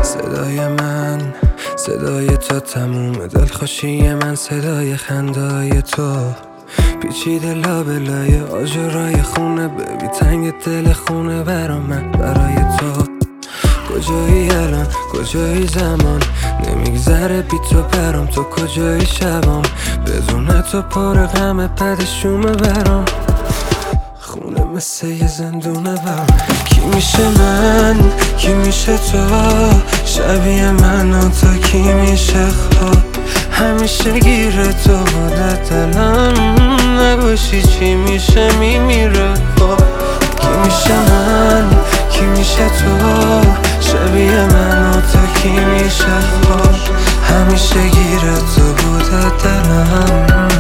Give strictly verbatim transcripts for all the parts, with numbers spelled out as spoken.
صدای من صدای تو، تموم دلخوشی من صدای خندای تو، پیچیده لابلای آجرای خونه، ببی تنگ دل خونه برا من برای تو. کجایی الان کجایی زمان، نمیگذره بی تو برام، تو کجایی شبام، بدون تو پر غم پدشومه برام، خونه مثل یه زندونه برام. کی میشه من کی میشه تو، شبیه من و تو کی میشه خواب، همیشه گیره تو بوده دلم، نباشی چی میشه میمیره خواب. کی میشه من کی میشه تو، شبیه من و تو کی میشه خواب، همیشه گیره تو بوده دلم.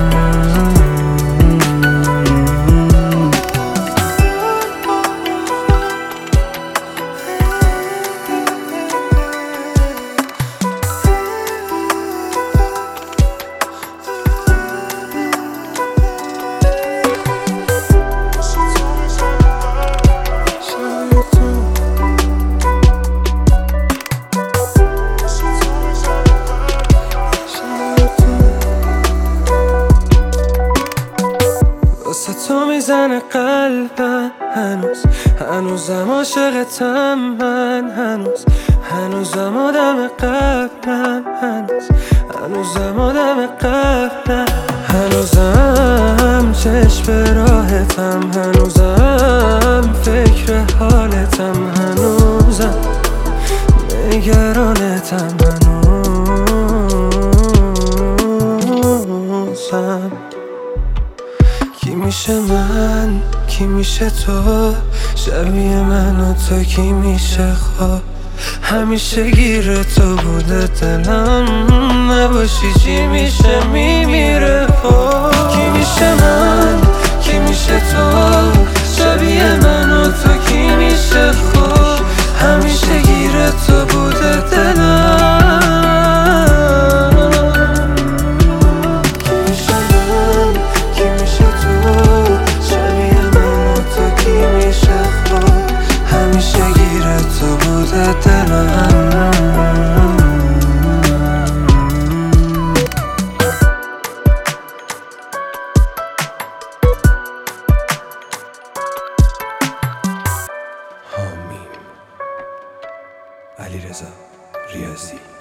واسه تو میزنه قلبم هنوز، هنوزم عاشقتم من، هنوز هنوزم آدم قبلم، هنوز هنوزم آدم قبلم، هنوزم چشم به راحتم، هنوزم فکر حالتم، هنوزم نگرانتم، هنوزم. کی میشه من کی میشه تو، شبیه من و تو کی میشه خواب، همیشه گیره تو بوده دلم، نباشی چی میشه میمیره خواب. کی میشه من کی میشه تو، شبیه من و تو کی میشه خواب، همیشه گیره تو بوده دلم. علیرضا ریاضی.